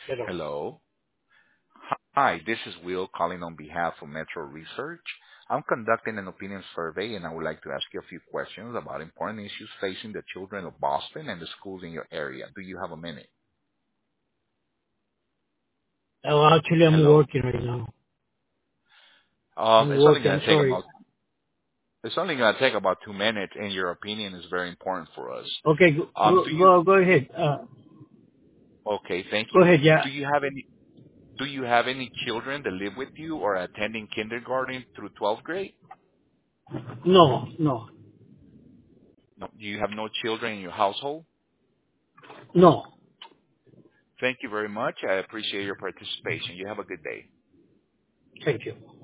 Hello. Hello. Hi, this is Will calling on behalf of Metro Research. I'm conducting an opinion survey, and I would like to ask you a few questions about important issues facing the children of Boston and the schools in your area. Do you have a minute? Oh, actually, I'm Hello. working right now. I'm It's only working. going I'm to take sorry. about it's only going to take about 2 minutes, and your opinion is very important for us. Okay, Do you? go ahead. Okay, thank Go you. ahead. Yeah. Do you have any children that live with you or are attending kindergarten through 12th grade? No, no, No, you have no children in your household? no. Thank you very much. I appreciate your participation. You have a good day. Thank you.